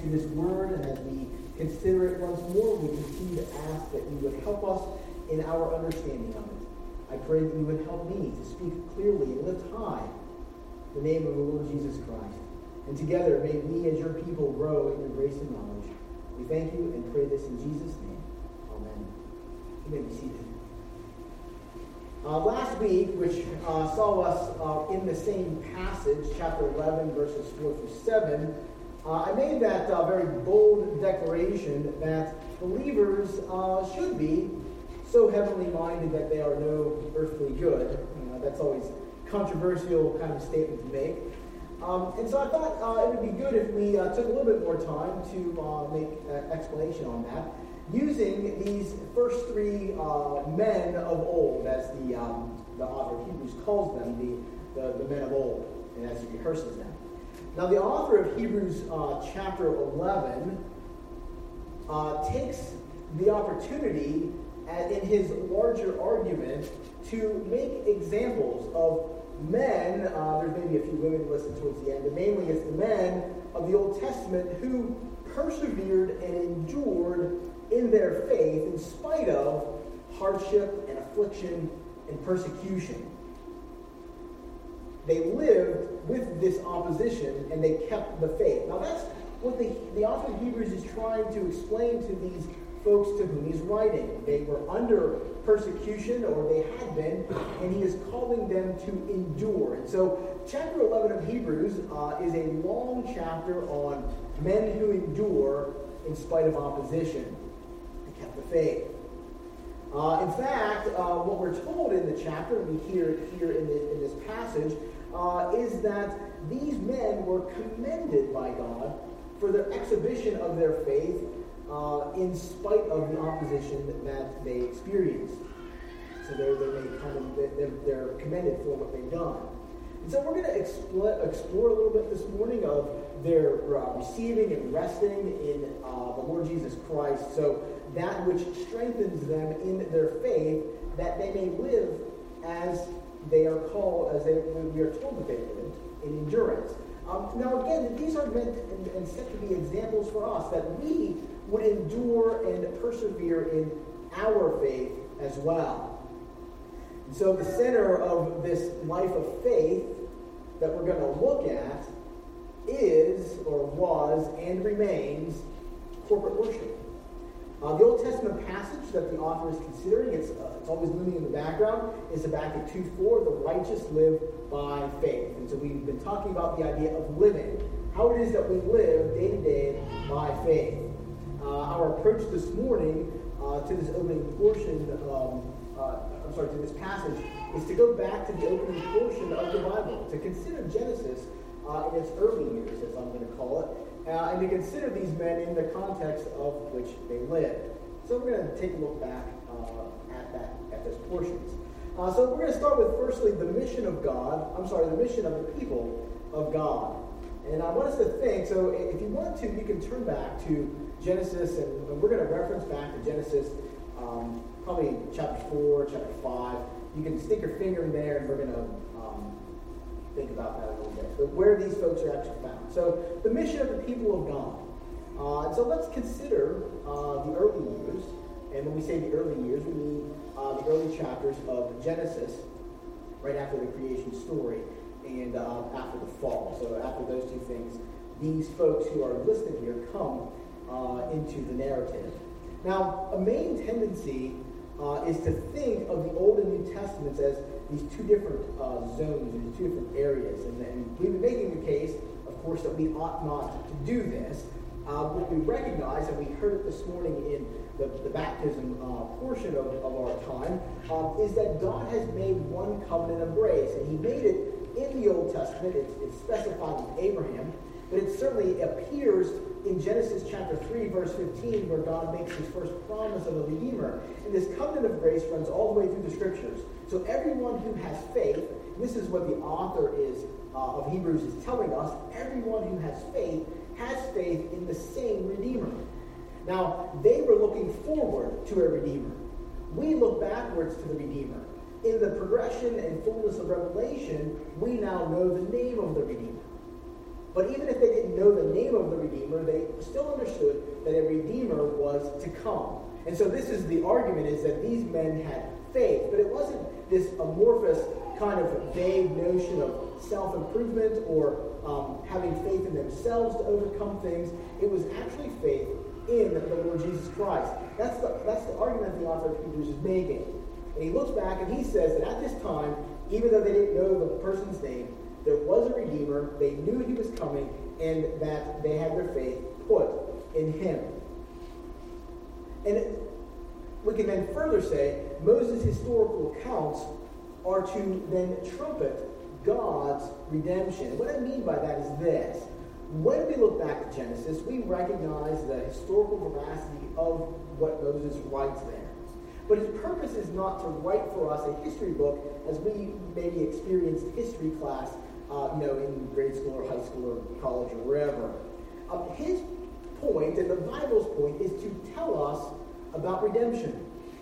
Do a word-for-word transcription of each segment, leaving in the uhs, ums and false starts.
to this word, and as we consider it once more, we continue to ask that you would help us in our understanding of it. I pray that you would help me to speak clearly and lift high the name of the Lord Jesus Christ. And together, may we as your people grow in your grace and knowledge. We thank you and pray this in Jesus' name. Amen. You may be seated. Uh, last week, which uh, saw us uh, in the same passage, chapter eleven, verses four through seven, uh, I made that uh, very bold declaration that believers uh, should be so heavenly minded that they are no earthly good. You know, that's always a controversial kind of statement to make. Um, and so I thought uh, it would be good if we uh, took a little bit more time to uh, make an explanation on that, using these first three uh, men of old, as the um, the author of Hebrews calls them, the, the, the men of old, and as he rehearses them. Now, the author of Hebrews uh, chapter eleven uh, takes the opportunity at, in his larger argument to make examples of men. Uh, there's maybe a few women listed towards the end, but mainly it's the men of the Old Testament who persevered and endured in their faith in spite of hardship and affliction and persecution. They lived with this opposition and they kept the faith. Now that's what the, the author of Hebrews is trying to explain to these folks to whom he's writing. They were under persecution, or they had been, and he is calling them to endure. And so chapter eleven of Hebrews uh, is a long chapter on men who endure in spite of opposition. They kept the faith. Uh, in fact, uh, what we're told in the chapter, and we hear here in, the, in this passage, uh, is that these men were commended by God for their exhibition of their faith uh, in spite of the opposition that they experienced. So they're, they're, made kind of, they're, they're commended for what they've done. And so we're going to explore, explore a little bit this morning of their uh, receiving and resting in uh, the Lord Jesus Christ, so that which strengthens them in their faith, that they may live as they are called, as they, we are told that they lived, in endurance. Um, now again, these are meant and, and set to be examples for us, that we would endure and persevere in our faith as well. And so the center of this life of faith that we're going to look at is, or was, and remains corporate worship. Uh, the Old Testament passage that the author is considering, it's, uh, it's always looming in the background, is Habakkuk two four, the righteous live by faith. And so we've been talking about the idea of living, how it is that we live day to day by faith. Uh, our approach this morning uh, to this opening portion, um, uh, I'm sorry, to this passage, is to go back to the opening portion of the Bible, to consider Genesis uh, in its early years, as I'm going to call it, Uh, and to consider these men in the context of which they lived. So we're going to take a look back uh, at that, at those portions. Uh, so we're going to start with, firstly, the mission of God. I'm sorry, the mission of the people of God. And I want us to think, so if you want to, you can turn back to Genesis, and we're going to reference back to Genesis, um, probably chapter four, chapter five. You can stick your finger in there, and we're going to um, think about that a little bit, but where these folks are actually found. So the mission of the people of God. Uh, and so let's consider uh, the early years. And when we say the early years, we mean uh, the early chapters of Genesis, right after the creation story and uh, after the fall. So after those two things, these folks who are listed here come uh, into the narrative. Now, a main tendency uh, is to think of the Old and New Testaments as these two different uh, zones, these two different areas. And, and we've been making the case, of course, that we ought not to do this. Uh, what we recognize, and we heard it this morning in the, the baptism uh, portion of, of our time, um, is that God has made one covenant of grace. And he made it in the Old Testament. It's, it's specified with Abraham. But it certainly appears in Genesis chapter three, verse fifteen, where God makes his first promise of a Redeemer. And this covenant of grace runs all the way through the Scriptures. So everyone who has faith, and this is what the author is uh, of Hebrews is telling us, everyone who has faith has faith in the same Redeemer. Now, they were looking forward to a Redeemer. We look backwards to the Redeemer. In the progression and fullness of Revelation, we now know the name of the Redeemer. But even if they didn't know the name of the Redeemer, they still understood that a Redeemer was to come. And so this is the argument, is that these men had faith, but it wasn't this amorphous kind of vague notion of self-improvement or um, having faith in themselves to overcome things. It was actually faith in the Lord Jesus Christ. That's the, that's the argument the author of Hebrews is making. And he looks back and he says that at this time, even though they didn't know the person's name, there was a Redeemer, they knew he was coming, and that they had their faith put in him. And we can then further say Moses' historical accounts are to then trumpet God's redemption. What I mean by that is this. When we look back to Genesis, we recognize the historical veracity of what Moses writes there. But his purpose is not to write for us a history book as we maybe experienced history class, uh, you know, in grade school or high school or college or wherever. Um, his point, and the Bible's point, is to tell us about redemption.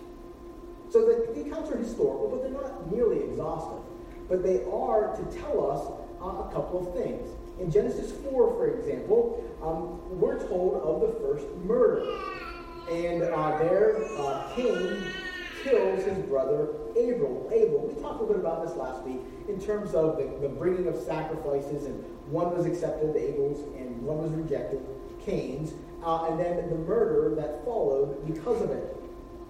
So the, the accounts are historical, but they're not nearly exhaustive. But they are to tell us uh, a couple of things. In Genesis four, for example, um, we're told of the first murder. And uh, there, uh, Cain kills his brother Abel. Abel. We talked a little bit about this last week in terms of the, the bringing of sacrifices, and one was accepted, Abel's, and one was rejected, Cain's, uh, and then the murder that followed because of it.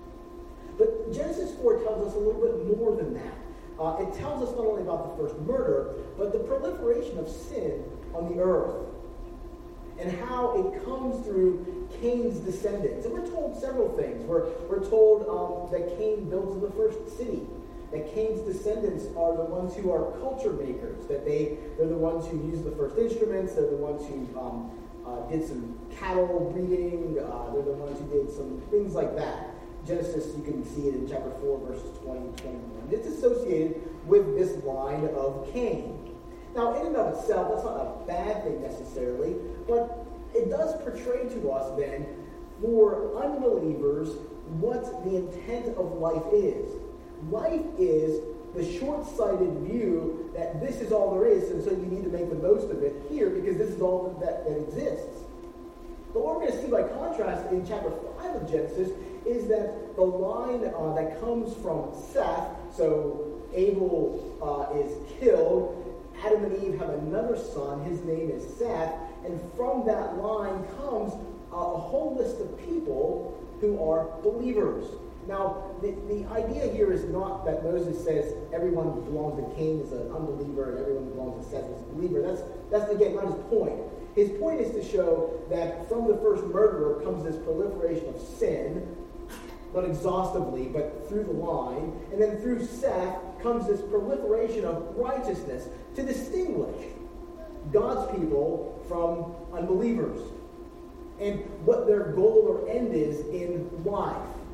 But Genesis four tells us a little bit more than that. Uh, it tells us not only about the first murder, but the proliferation of sin on the earth, and how it comes through Cain's descendants. And we're told several things. We're, we're told um, that Cain builds the first city, that Cain's descendants are the ones who are culture makers, that they, they're the ones who use the first instruments, they're the ones who um, uh, did some cattle breeding, uh, they're the ones who did some things like that. Genesis, you can see it in chapter four, verses twenty and twenty-one. It's associated with this line of Cain. Now, in and of itself, that's not a bad thing necessarily, but it does portray to us then, for unbelievers, what the intent of life is. Life is the short-sighted view that this is all there is, and so you need to make the most of it here because this is all that, that exists. But what we're going to see by contrast in chapter five of Genesis is that the line uh, that comes from Seth, so Abel uh, is killed, Adam and Eve have another son, his name is Seth, and from that line comes uh, a whole list of people who are believers. Now, the, the idea here is not that Moses says everyone who belongs to Cain is an unbeliever and everyone who belongs to Seth is a believer. That's, that's again, not his point. His point is to show that from the first murderer comes this proliferation of sin, not exhaustively, but through the line. And then through Seth comes this proliferation of righteousness to distinguish God's people from unbelievers, and what their goal or end is in life.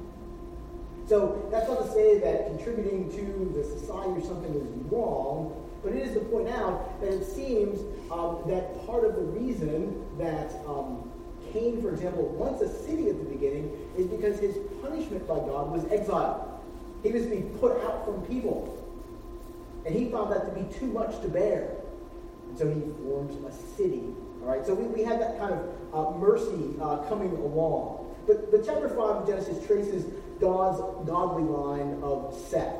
So that's not to say that contributing to the society or something is wrong, but it is to point out that it seems um, that part of the reason that um, Cain, for example, wants a city at the beginning is because his punishment by God was exile. He was to be put out from people. And he found that to be too much to bear. And so he forms a city. All right, so we, we had that kind of uh, mercy uh, coming along. But, but chapter five of Genesis traces God's godly line of Seth.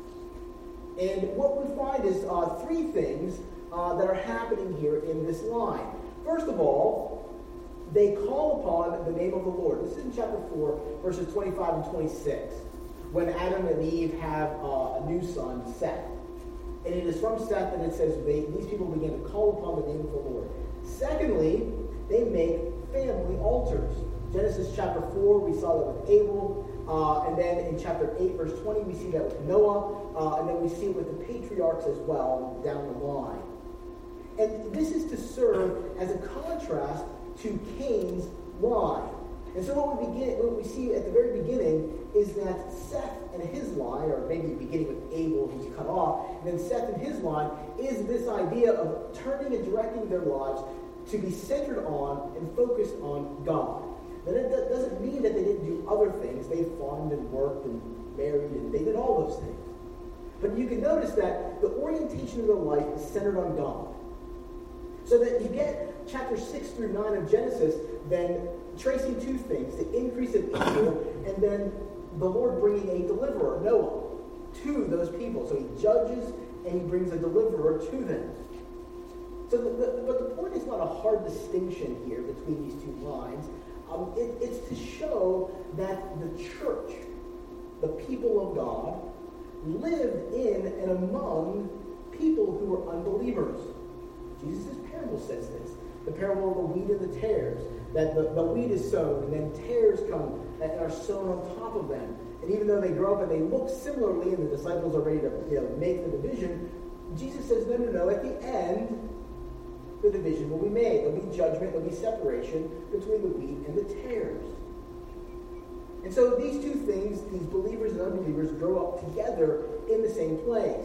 And what we find is uh, three things uh, that are happening here in this line. First of all, they call upon the name of the Lord. This is in chapter four, verses twenty-five and twenty-six, when Adam and Eve have uh, a new son, Seth. And it is from Seth that it says they, these people begin to call upon the name of the Lord. Secondly, they make family altars. Genesis chapter four, we saw that with Abel. Uh, and then in chapter eight, verse twenty, we see that with Noah. Uh, and then we see it with the patriarchs as well down the line. And this is to serve as a contrast to Cain's line. And so what we begin, what we see at the very beginning is that Seth and his line, or maybe beginning with Abel who's cut off, and then Seth and his line, is this idea of turning and directing their lives to be centered on and focused on God. But it doesn't mean that they didn't do other things. They farmed and worked and married, and they did all those things. But you can notice that the orientation of their life is centered on God. So that you get chapter six through nine of Genesis, then tracing two things, the increase of evil, and then the Lord bringing a deliverer, Noah, to those people. So he judges and he brings a deliverer to them. So, the, the, but the point is not a hard distinction here between these two lines. Um, it, it's to show that the church, the people of God, lived in and among people who were unbelievers. Jesus' parable says this. The parable of the wheat and the tares. That the, the wheat is sown and then tares come and are sown on top of them. And even though they grow up and they look similarly and the disciples are ready to you know, make the division, Jesus says, no, no, no, at the end, the division will be made. There'll be judgment, there'll be separation between the wheat and the tares. And so these two things, these believers and unbelievers, grow up together in the same place.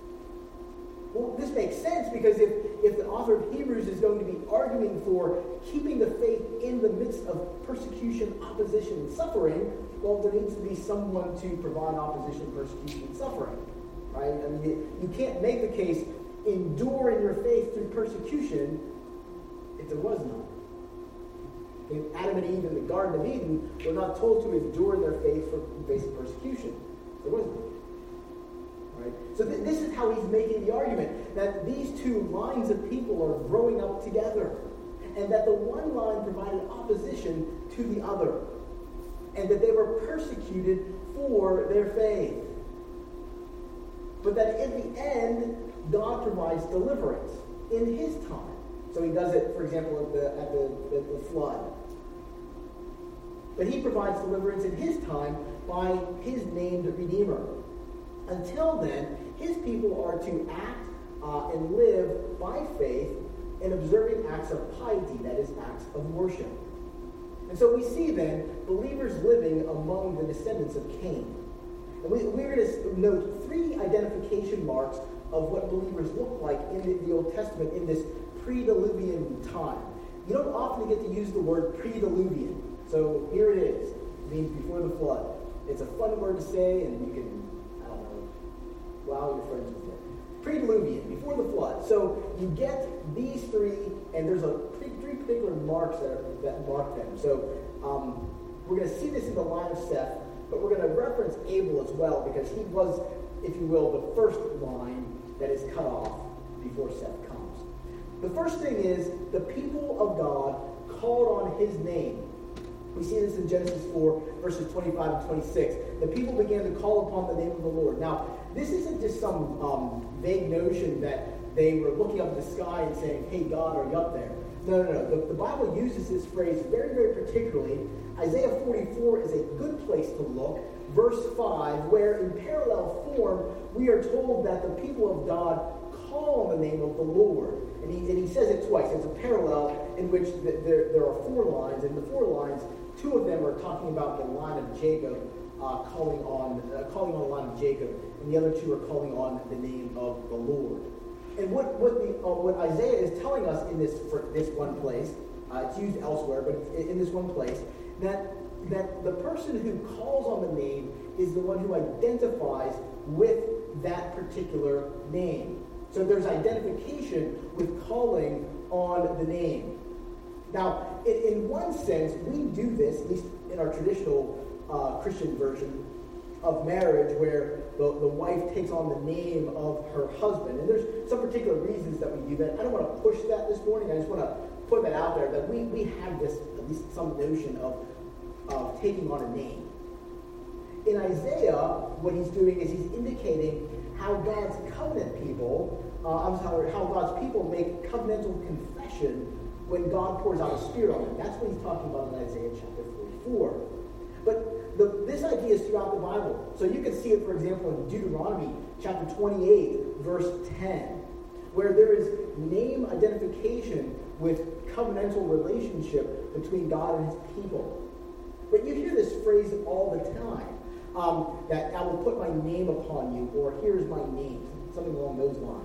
Well, this makes sense because if, if the author of Hebrews is going to be arguing for keeping the faith in the midst of persecution, opposition, and suffering, well, there needs to be someone to provide opposition, persecution, and suffering. Right? I mean, you, you can't make the case, endure in your faith through persecution, if there was none. If Adam and Eve in the Garden of Eden were not told to endure in their faith for basic persecution. There was none. Right? So th- this is how he's making the argument, that these two lines of people are growing up together, and that the one line provided opposition to the other, and that they were persecuted for their faith. But that in the end, God provides deliverance in his time. So he does it, for example, at the, at the, at the flood. But he provides deliverance in his time by his named Redeemer. Until then, his people are to act uh, and live by faith in observing acts of piety, that is, acts of worship. And so we see then believers living among the descendants of Cain. And we, we're going to note three identification marks of what believers look like in the, the Old Testament in this pre-diluvian time. You don't often get to use the word pre-diluvian. So here it is. It means before the flood. It's a fun word to say, and you can wow your friends with it. Pre-diluvian, before the flood. So you get these three, and there's a three, three particular marks that, are, that mark them. So um, we're going to see this in the line of Seth, but we're going to reference Abel as well, because he was, if you will, the first line that is cut off before Seth comes. The first thing is the people of God called on his name. We see this in Genesis four, verses twenty-five and twenty-six. The people began to call upon the name of the Lord. Now, this isn't just some um, vague notion that they were looking up at the sky and saying, hey, God, are you up there? No, no, no. The, the Bible uses this phrase very, very particularly. Isaiah forty-four is a good place to look. Verse five, where in parallel form, we are told that the people of God call on the name of the Lord. And he, and he says it twice. It's a parallel in which the, there, there are four lines. And the four lines, two of them are talking about the line of Jacob, uh, calling on uh, calling on the line of Jacob. And the other two are calling on the name of the Lord. And what what the uh, what Isaiah is telling us in this for this one place, uh, it's used elsewhere, but in this one place, that that the person who calls on the name is the one who identifies with that particular name. So there's identification with calling on the name. Now, in, in one sense, we do this, at least in our traditional uh, Christian version of marriage, where the, the wife takes on the name of her husband. And there's some particular reasons that we do that. I don't want to push that this morning. I just want to put that out there, that we, we have this, at least some notion of, of taking on a name. In Isaiah, what he's doing is he's indicating how God's covenant people, uh, I'm sorry, how God's people make covenantal confession when God pours out His Spirit on them. That's what he's talking about in Isaiah chapter forty-four. But the, this idea is throughout the Bible. So you can see it, for example, in Deuteronomy chapter twenty-eight, verse ten, where there is name identification with covenantal relationship between God and His people. But you hear this phrase all the time, um, that I will put my name upon you, or here's my name, something along those lines.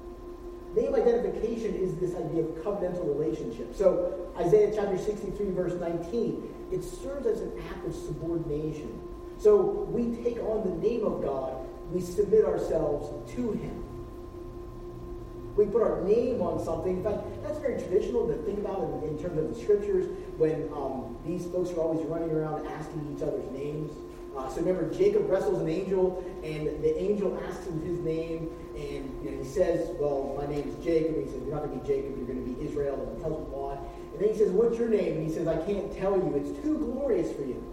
Name identification is this idea of covenantal relationship. So Isaiah chapter sixty-three, verse nineteen, it serves as an act of subordination. So we take on the name of God, we submit ourselves to Him. We put our name on something. In fact, that's very traditional to think about in, in terms of the scriptures when um, these folks are always running around asking each other's names. Uh, so remember, Jacob wrestles an angel, and the angel asks him his name, and you know, he says, well, my name is Jacob. And he says, you're not going to be Jacob, you're going to be Israel, and he tells him why. And then he says, what's your name? And he says, I can't tell you. It's too glorious for you.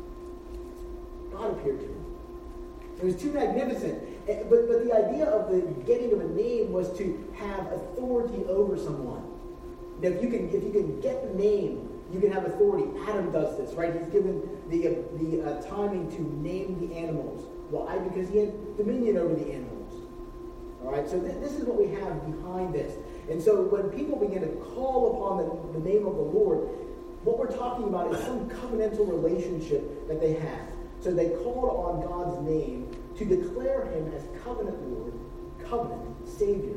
God appeared to him. It was too magnificent. But, but the idea of the getting of a name was to have authority over someone. Now, if you can, if you can get the name, you can have authority. Adam does this, right? He's given the uh, the uh, timing to name the animals. Why? Because he had dominion over the animals. All right. So th- this is what we have behind this. And so when people begin to call upon the, the name of the Lord, what we're talking about is some covenantal relationship that they have. So they called on God's name to declare him as covenant Lord, covenant Savior.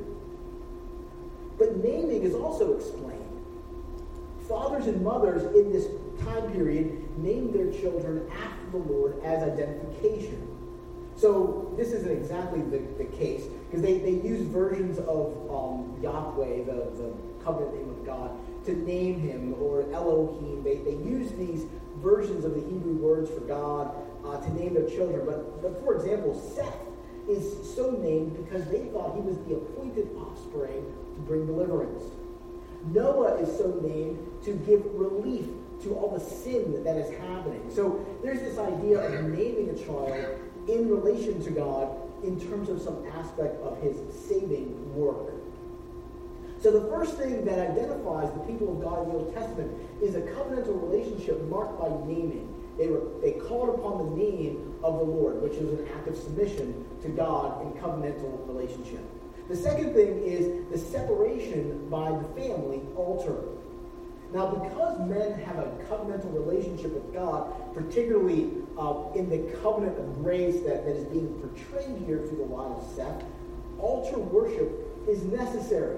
But naming is also explained. Fathers and mothers in this time period named their children after the Lord as identification. So this isn't exactly the, the case, because they, they use versions of um, Yahweh, the, the covenant name of God, to name him, or Elohim. They, they use these versions of the Hebrew words for God uh, to name their children. But, but for example, Seth is so named because they thought he was the appointed offspring to bring deliverance. Noah is so named to give relief to all the sin that is happening. So there's this idea of naming a child in relation to God in terms of some aspect of his saving work. So the first thing that identifies the people of God in the Old Testament is a covenantal relationship marked by naming. They were they called upon the name of the Lord, which is an act of submission to God in covenantal relationship. The second thing is the separation by the family altar. Now, because men have a covenantal relationship with God, particularly uh, in the covenant of grace that, that is being portrayed here through the line of Seth, altar worship is necessary.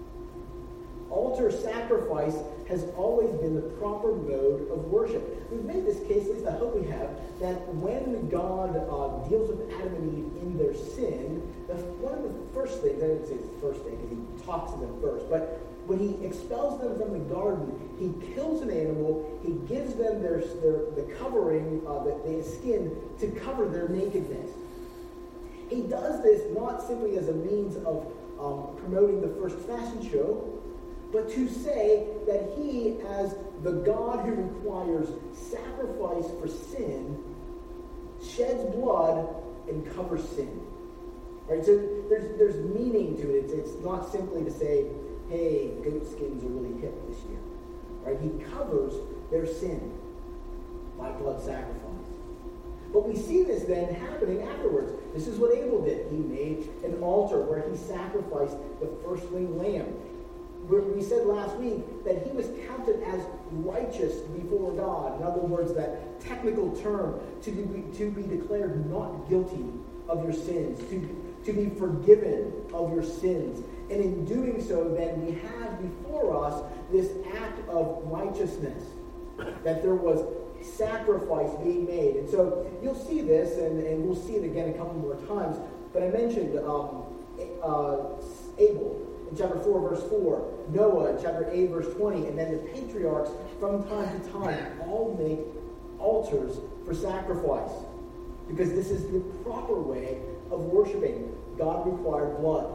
Altar sacrifice has always been the proper mode of worship. We've made this case, at least I hope we have, that when God uh, deals with Adam and Eve in their sin, the, one of the first things, I didn't say it's the first thing because he talks to them first, but when he expels them from the garden, he kills an animal, he gives them their, their the covering, uh, the, the skin to cover their nakedness. He does this not simply as a means of um, promoting the first fashion show, but to say that he, as the God who requires sacrifice for sin, sheds blood and covers sin. Right? So there's there's meaning to it. It's, it's not simply to say, hey, goat skins are really hip this year. Right? He covers their sin by blood sacrifice. But we see this then happening afterwards. This is what Abel did. He made an altar where he sacrificed the firstling lamb. We said last week that he was counted as righteous before God. In other words, that technical term, to be, to be declared not guilty of your sins, to, to be forgiven of your sins. And in doing so, then we have before us this act of righteousness, that there was sacrifice being made. And so you'll see this, and, and we'll see it again a couple more times. But I mentioned um, uh, Abel. In chapter four, verse four, Noah, in chapter eight, verse twenty, and then the patriarchs from time to time all make altars for sacrifice. Because this is the proper way of worshiping. God required blood.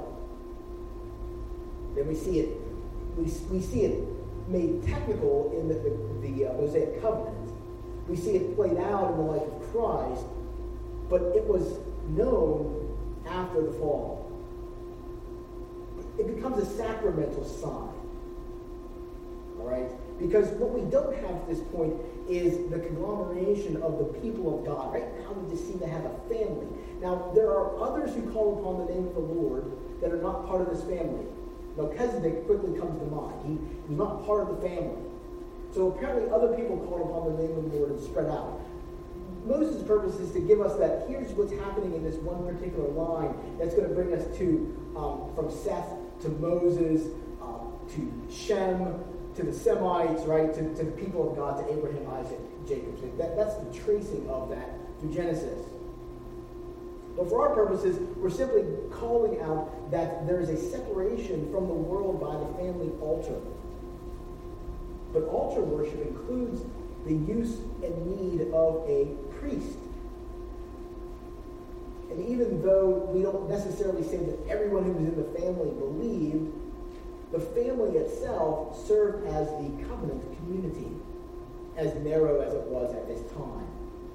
Then we see it, we, we see it made technical in the, the, the uh, Mosaic covenant. We see it played out in the life of Christ, but it was known after the fall. It becomes a sacramental sign. All right? Because what we don't have at this point is the conglomeration of the people of God. Right now we just seem to have a family. Now, there are others who call upon the name of the Lord that are not part of this family. Melchizedek quickly comes to mind. He, he's not part of the family. So apparently other people called upon the name of the Lord and spread out. Moses' purpose is to give us that here's what's happening in this one particular line that's going to bring us to um, from Seth to Moses, uh, to Shem, to the Semites, right, to, to the people of God, to Abraham, Isaac, Jacob. So that, that's the tracing of that through Genesis. But for our purposes, we're simply calling out that there is a separation from the world by the family altar. But altar worship includes the use and need of a priest. And even though we don't necessarily say that everyone who was in the family believed, the family itself served as the covenant community, as narrow as it was at this time.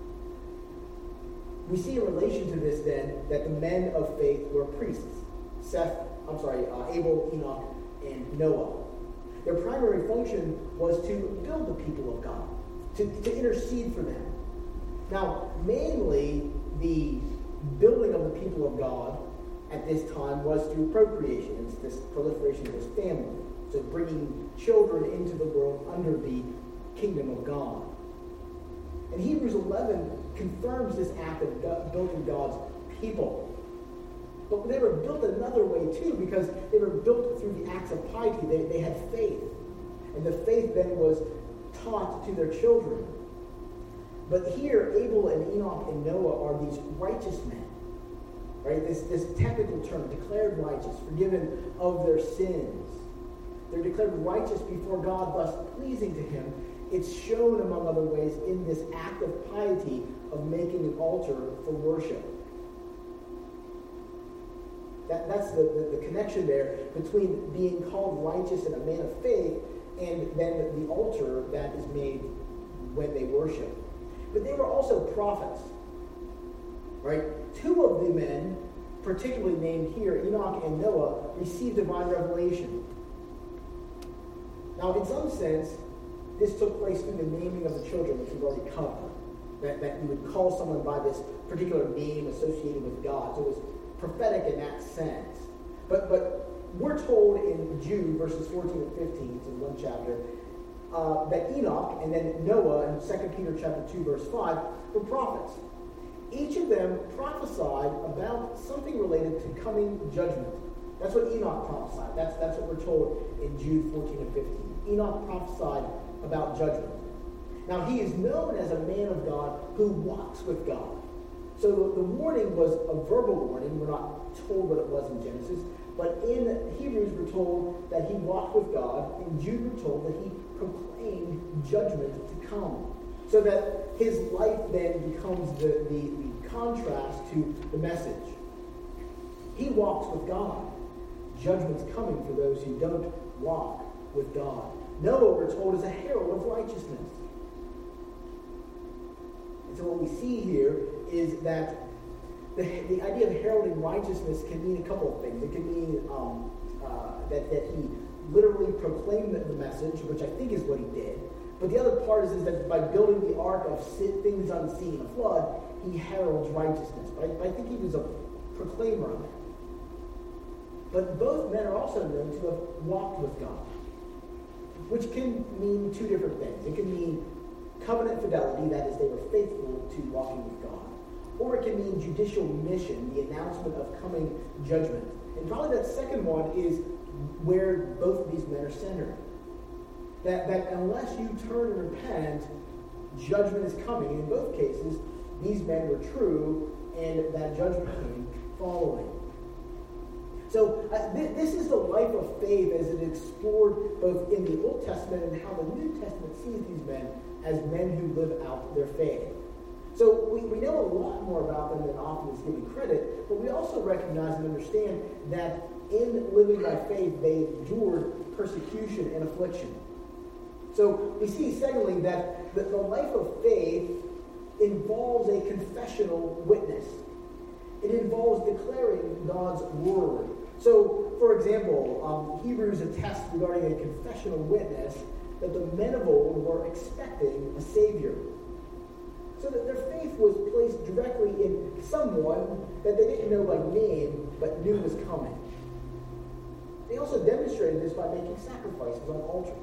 We see in relation to this then that the men of faith were priests. Seth, I'm sorry, uh, Abel, Enoch, and Noah. Their primary function was to build the people of God, to, to intercede for them. Now, mainly the building of the people of God at this time was through procreation. It's this proliferation of this family. So bringing children into the world under the kingdom of God. And Hebrews eleven confirms this act of building God's people. But they were built another way too, because they were built through the acts of piety. They, they had faith. And the faith then was taught to their children. But here, Abel and Enoch and Noah are these righteous men. Right? This, this technical term, declared righteous, forgiven of their sins. They're declared righteous before God, thus pleasing to him. It's shown, among other ways, in this act of piety of making an altar for worship. That, that's the, the, the connection there between being called righteous and a man of faith and then the altar that is made when they worship. But they were also prophets. Right? Two of the men, particularly named here, Enoch and Noah, received divine revelation. Now, in some sense, this took place through the naming of the children, which we've already covered. That, that you would call someone by this particular name associated with God. So it was prophetic in that sense. But but we're told in Jude, verses fourteen and fifteen, it's in one chapter, uh, that Enoch and then Noah in Second Peter chapter two, verse five, were prophets. Each of them prophesied about something related to coming judgment. That's what Enoch prophesied. That's, that's what we're told in Jude fourteen and fifteen. Enoch prophesied about judgment. Now, he is known as a man of God who walks with God. So the, the warning was a verbal warning. We're not told what it was in Genesis. But in Hebrews, we're told that he walked with God. In Jude, we're told that he proclaimed judgment to come. So that his life then becomes the, the, the contrast to the message. He walks with God. Judgment's coming for those who don't walk with God. Noah, we're told, is a herald of righteousness. And so what we see here is that the, the idea of heralding righteousness can mean a couple of things. It can mean um, uh, that, that he literally proclaimed the message, which I think is what he did. But the other part is, is that by building the ark of things unseen, a flood, he heralds righteousness. But I, but I think he was a proclaimer of that. But both men are also known to have walked with God, which can mean two different things. It can mean covenant fidelity, that is, they were faithful to walking with God. Or it can mean judicial mission, the announcement of coming judgment. And probably that second one is where both of these men are centered. That, that unless you turn and repent, judgment is coming. In both cases, these men were true, and that judgment came following. So uh, th- this is the life of faith as it explored both in the Old Testament and how the New Testament sees these men as men who live out their faith. So we, we know a lot more about them than often is given credit, but we also recognize and understand that in living by faith, they endured persecution and affliction. So we see, secondly, that the, the life of faith involves a confessional witness. It involves declaring God's word. So, for example, um, Hebrews attests regarding a confessional witness that the men of old were expecting a Savior. So that their faith was placed directly in someone that they didn't know by name, but knew was coming. They also demonstrated this by making sacrifices on altars.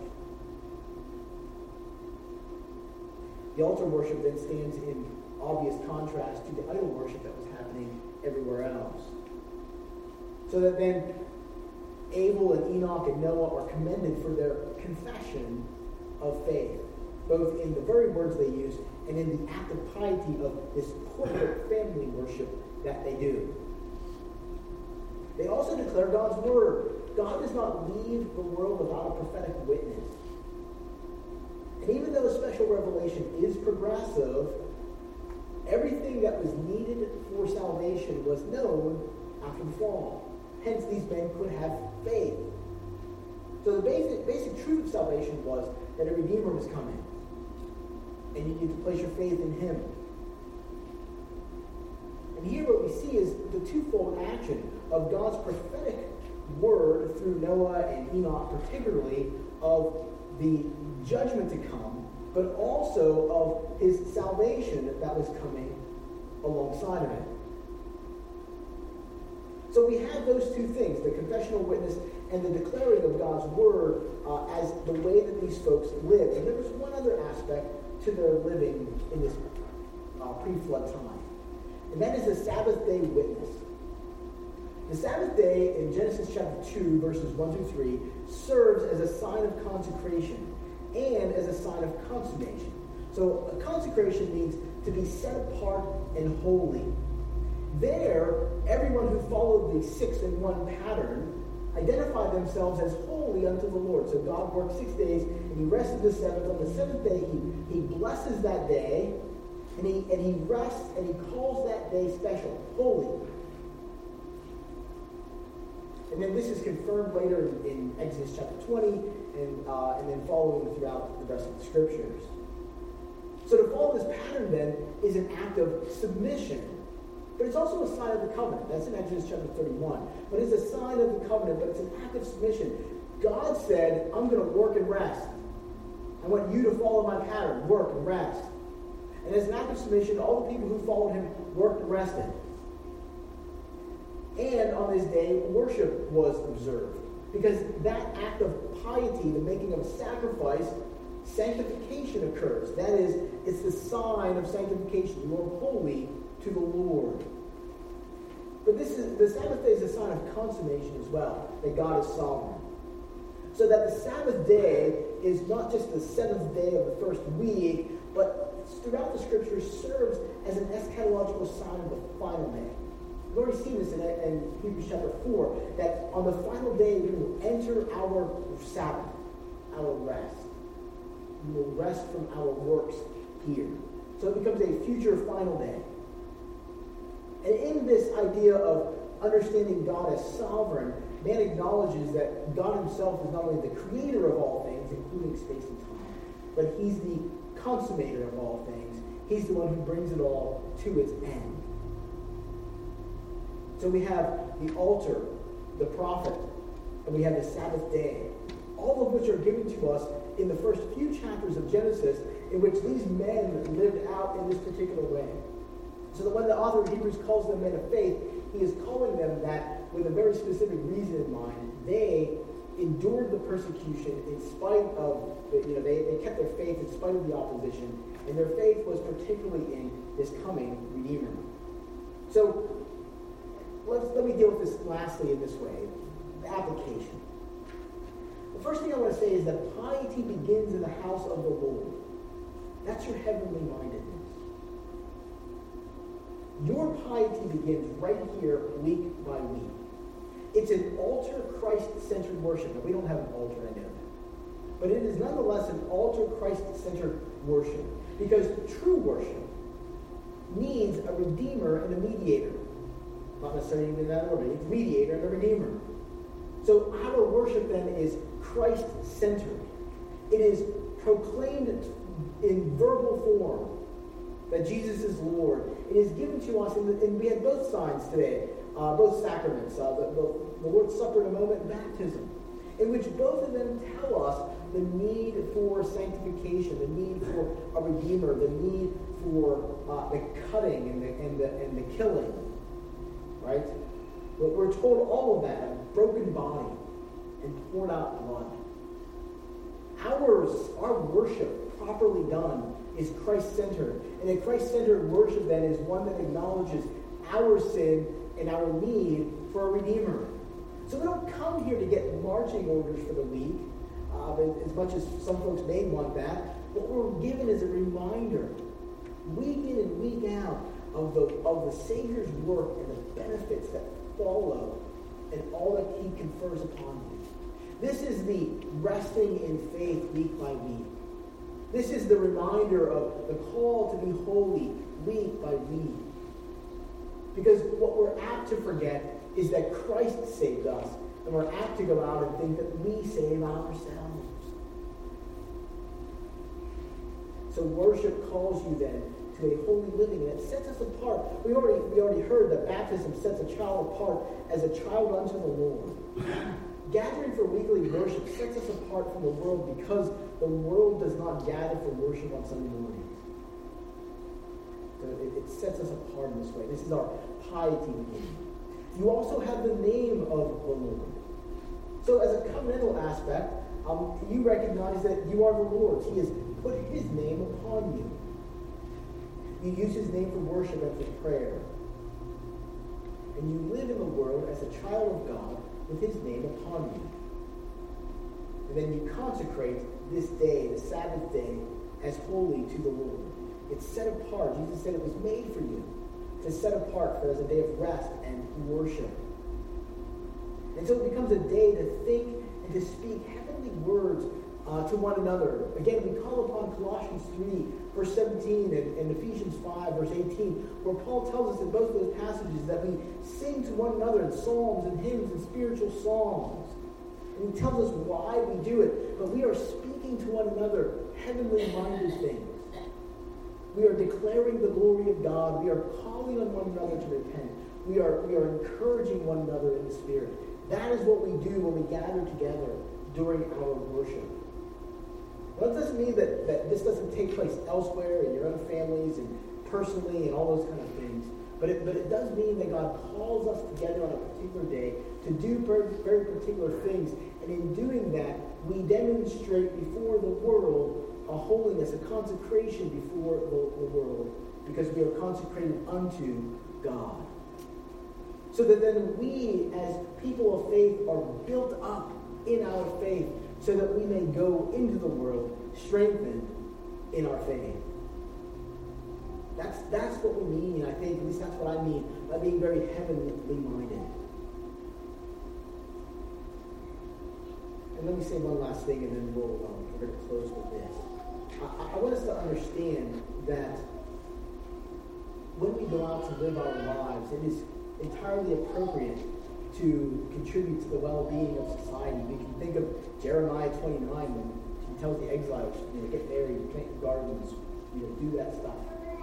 The altar worship then stands in obvious contrast to the idol worship that was happening everywhere else. So that then Abel and Enoch and Noah are commended for their confession of faith, both in the very words they used and in the act of piety of this corporate family worship that they do. They also declare God's word. God does not leave the world without a prophetic witness. And even though special revelation is progressive, everything that was needed for salvation was known after the fall. Hence, these men could have faith. So the basic, basic truth of salvation was that a Redeemer was coming. And you need to place your faith in him. And here what we see is the twofold action of God's prophetic word through Noah and Enoch, particularly of the judgment to come, but also of his salvation that was coming alongside of it. So we have those two things, the confessional witness and the declaring of God's word uh, as the way that these folks lived. And there was one other aspect to their living in this uh, pre-flood time. And that is the Sabbath day witness. The Sabbath day in Genesis chapter two, verses one through three, serves as a sign of consecration and as a sign of consummation. So a consecration means to be set apart and holy. There, everyone who followed the six in one pattern identified themselves as holy unto the Lord. So God worked six days, and he rested the seventh. On the seventh day, he, he blesses that day, and he, and he rests, and he calls that day special, holy. And then this is confirmed later in, in Exodus chapter twenty, and, uh, and then following throughout the rest of the scriptures. So to follow this pattern, then, is an act of submission. But it's also a sign of the covenant. That's in Exodus chapter thirty-one. But it's a sign of the covenant, but it's an act of submission. God said, I'm going to work and rest. I want you to follow my pattern, work and rest. And as an act of submission, all the people who followed him worked and rested. And on this day, worship was observed. Because that act of piety, the making of a sacrifice, sanctification occurs. That is, it's the sign of sanctification. You are holy to the Lord. But this is the Sabbath day is a sign of consummation as well, that God is sovereign. So that the Sabbath day is not just the seventh day of the first week, but throughout the scriptures serves as an eschatological sign of the final day. We've already seen this in, in Hebrews chapter four, that on the final day we will enter our Sabbath, our rest. We will rest from our works here. So it becomes a future final day. And in this idea of understanding God as sovereign, man acknowledges that God himself is not only the creator of all things, including space and time, but he's the consummator of all things. He's the one who brings it all to its end. So we have the altar, the prophet, and we have the Sabbath day, all of which are given to us in the first few chapters of Genesis, in which these men lived out in this particular way. So that when the author of Hebrews calls them men of faith, he is calling them that with a very specific reason in mind. They endured the persecution in spite of, you know, they, they kept their faith in spite of the opposition, and their faith was particularly in this coming Redeemer. So let's, let me deal with this lastly in this way, the application. The first thing I want to say is that piety begins in the house of the Lord. That's your heavenly mindedness. Your piety begins right here, week by week. It's an altar Christ-centered worship. Now, we don't have an altar, I know that. But it is nonetheless an altar Christ-centered worship. Because true worship needs a redeemer and a mediator. Not necessarily in that order. It needs a mediator and a redeemer. So our worship then is Christ-centered. It is proclaimed in verbal form that Jesus is Lord. It is given to us, in the, and we had both signs today, uh, both sacraments, uh, the, the, the Lord's Supper in a moment, and baptism, in which both of them tell us the need for sanctification, the need for a Redeemer, the need for uh, the cutting and the, and, the, and the killing, right? But we're told all of that, a broken body and poured out blood. Ours, our worship, properly done, is Christ-centered. And a Christ-centered worship, then, is one that acknowledges our sin and our need for a Redeemer. So we don't come here to get marching orders for the week, uh, as much as some folks may want that. What we're given is a reminder, week in and week out, of the, of the Savior's work and the benefits that follow and all that he confers upon you. This is the resting in faith week by week. This is the reminder of the call to be holy week by week. Because what we're apt to forget is that Christ saved us, and we're apt to go out and think that we save ourselves. So worship calls you then to a holy living, and it sets us apart. We already we already heard that baptism sets a child apart as a child unto the Lord. Gathering for weekly worship sets us apart from the world because the world does not gather for worship on Sunday mornings. So it, it sets us apart in this way. This is our piety beginning. You also have the name of the Lord. So as a covenantal aspect, um, you recognize that you are the Lord's. He has put his name upon you. You use his name for worship and for prayer. And you live in the world as a child of God with his name upon you. And then you consecrate this day, the Sabbath day, as holy to the Lord. It's set apart. Jesus said it was made for you to set apart for as a day of rest and worship. And so it becomes a day to think and to speak heavenly words uh, to one another. Again, we call upon Colossians three, verse seventeen, and, and Ephesians five, verse eighteen, where Paul tells us in both of those passages that we sing to one another in psalms and hymns and spiritual songs. And he tells us why we do it. But we are speaking to one another heavenly-minded things. We are declaring the glory of God. We are calling on one another to repent. We are, we are encouraging one another in the Spirit. That is what we do when we gather together during our worship. Well, that doesn't mean that, that this doesn't take place elsewhere in your own families and personally and all those kind of things. But it, but it does mean that God calls us together on a particular day to do very, very particular things. And in doing that, we demonstrate before the world a holiness, a consecration before the, the world, because we are consecrated unto God. So that then we, as people of faith, are built up in our faith so that we may go into the world strengthened in our faith. That's, that's what we mean, I think, at least that's what I mean, by being very heavenly minded. And let me say one last thing, and then we'll um, we're going to close with this. I, I want us to understand that when we go out to live our lives, it is entirely appropriate to contribute to the well-being of society. We can think of Jeremiah twenty-nine when he tells the exiles, you know, get married, plant gardens, you know, do that stuff.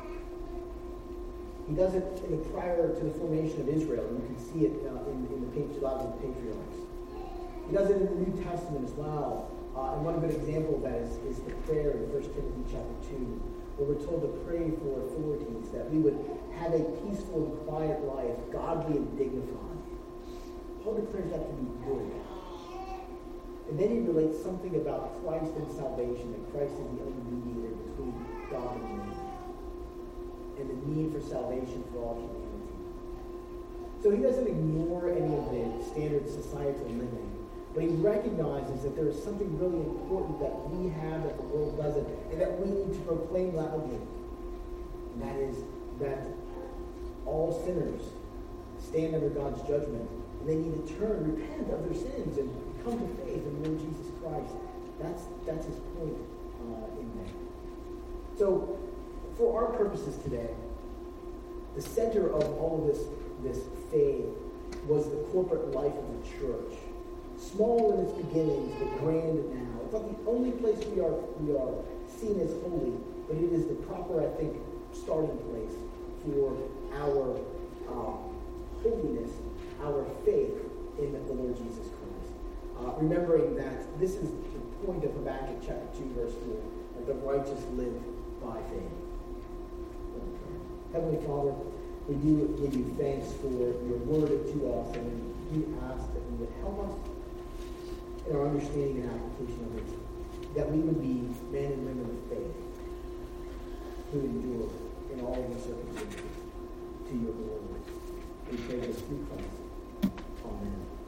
He does it in the, prior to the formation of Israel. You can see it uh, in, in the lives of the patriarchs. He does it in the New Testament as well. Uh, and one good example of that is, is the prayer in First Timothy chapter two, where we're told to pray for authorities, that we would have a peaceful and quiet life, godly and dignified. Paul declares that to be good. And then he relates something about Christ and salvation, that Christ is the only mediator between God and man, and the need for salvation for all humanity. So he doesn't ignore any of the standard societal living, but he recognizes that there is something really important that we have that the world doesn't, and that we need to proclaim loudly. And that is that all sinners stand under God's judgment, and they need to turn, repent of their sins, and come to faith in the Lord Jesus Christ. That's that's his point uh, in there. So, for our purposes today, the center of all of this, this faith was the corporate life of the church. Small in its beginnings, but grand now. It's not the only place we are we are seen as holy, but it is the proper, I think, starting place for our uh, holiness, our faith in the Lord Jesus Christ. Uh, remembering that this is the point of Habakkuk chapter two, verse four, that the righteous live by faith. Heavenly Father, we do give you thanks for your word to us, and we do ask that you would help us in our understanding and application of it, that we would be men and women of faith who endure in all of the circumstances to your glory. We pray this through Christ. Amen.